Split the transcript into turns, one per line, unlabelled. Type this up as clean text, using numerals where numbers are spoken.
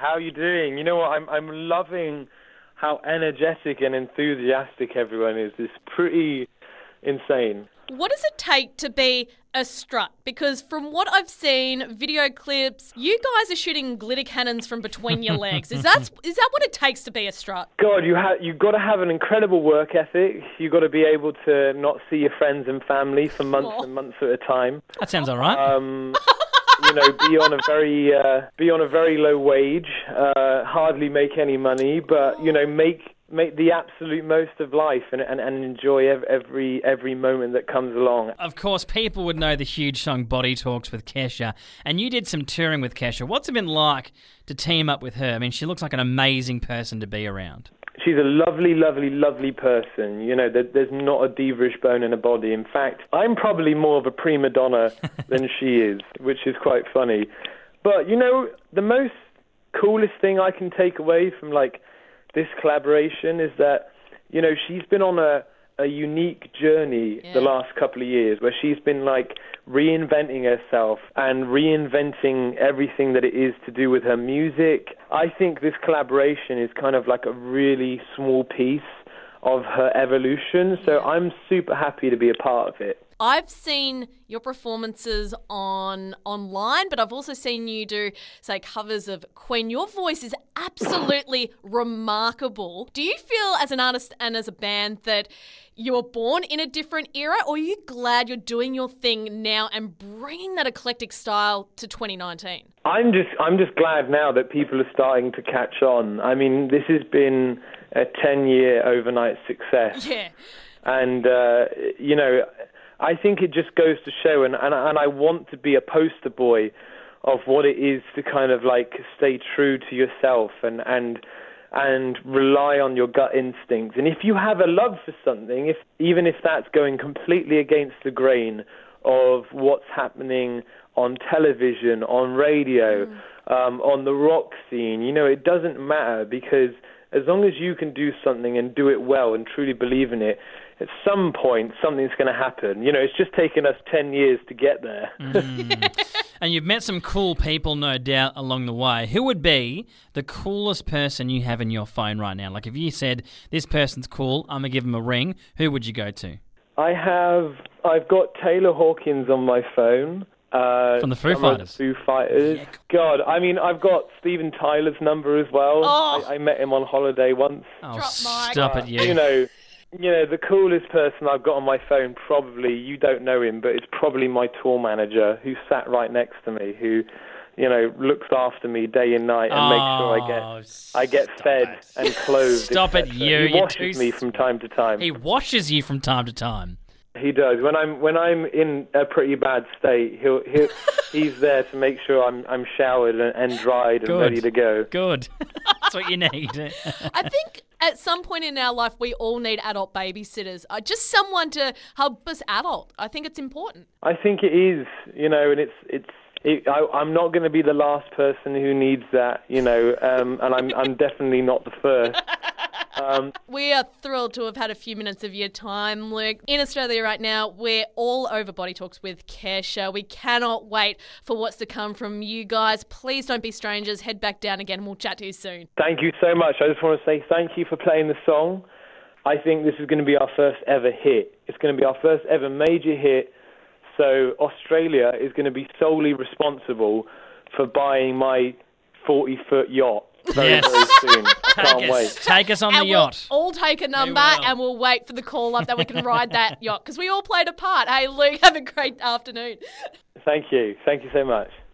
How are you doing? You know what? I'm loving how energetic and enthusiastic everyone is. It's pretty insane.
What does it take to be a strut? Because from what I've seen, video clips, you guys are shooting glitter cannons from between your legs. Is that what it takes to be a strut?
God, you've got to have an incredible work ethic. You've got to be able to not see your friends and family for months and months at a time.
That sounds all right.
Be on a very low wage, hardly make any money, but make the absolute most of life and enjoy every moment that comes along.
Of course, people would know the huge song Body Talks with Kesha, and you did some touring with Kesha. What's it been like to team up with her? I mean, she looks like an amazing person to be around.
She's a lovely, lovely, lovely person. There's not a diva-ish bone in her body. In fact, I'm probably more of a prima donna than she is, which is quite funny. But, the most coolest thing I can take away from, this collaboration is that, she's been on a unique journey the last couple of years where she's been reinventing herself and reinventing everything that it is to do with her music. I think this collaboration is kind of like a really small piece of her evolution, so I'm super happy to be a part of it.
I've seen your performances online, but I've also seen you do, say, covers of Queen. Your voice is absolutely remarkable. Do you feel as an artist and as a band that you were born in a different era, or are you glad you're doing your thing now and bringing that eclectic style to 2019?
I'm just glad now that people are starting to catch on. I mean, this has been a 10-year overnight success.
Yeah.
And, I think it just goes to show, and I want to be a poster boy of what it is to kind of stay true to yourself and rely on your gut instincts. And if you have a love for something, even if that's going completely against the grain of what's happening on television, on radio, on the rock scene, it doesn't matter, because as long as you can do something and do it well and truly believe in it, at some point something's going to happen. It's just taken us 10 years to get there.
And you've met some cool people, no doubt, along the way. Who would be the coolest person you have in your phone right now? If you said, this person's cool, I'm going to give them a ring, who would you go to?
I've got Taylor Hawkins on my phone.
From the Foo Fighters.
Foo Fighters. Yeah. God, I've got Steven Tyler's number as well.
Oh.
I met him on holiday once.
Oh, stop it, you.
The coolest person I've got on my phone, probably, you don't know him, but it's probably my tour manager who sat right next to me, who, looks after me day and night and makes sure I get fed and clothed.
Stop it, you.
He washes me from time to time.
He washes you from time to time.
He does. When I'm in a pretty bad state, he's there to make sure I'm showered and dried and ready to go.
Good. That's what you need.
I think at some point in our life we all need adult babysitters. Just someone to help us adult. I think it's important.
I think it is. And I'm not going to be the last person who needs that. And I'm definitely not the first.
We are thrilled to have had a few minutes of your time, Luke. In Australia right now, we're all over Body Talks with Kesha. We cannot wait for what's to come from you guys. Please don't be strangers. Head back down again. We'll chat to you soon.
Thank you so much. I just want to say thank you for playing the song. I think this is going to be our first ever hit. It's going to be our first ever major hit. So Australia is going to be solely responsible for buying my 40-foot yacht. Very soon. I can't wait.
Take us on the yacht.
We'll all take a number and we'll wait for the call up that we can ride that yacht, because we all played a part. Hey, Luke, have a great afternoon.
Thank you. Thank you so much.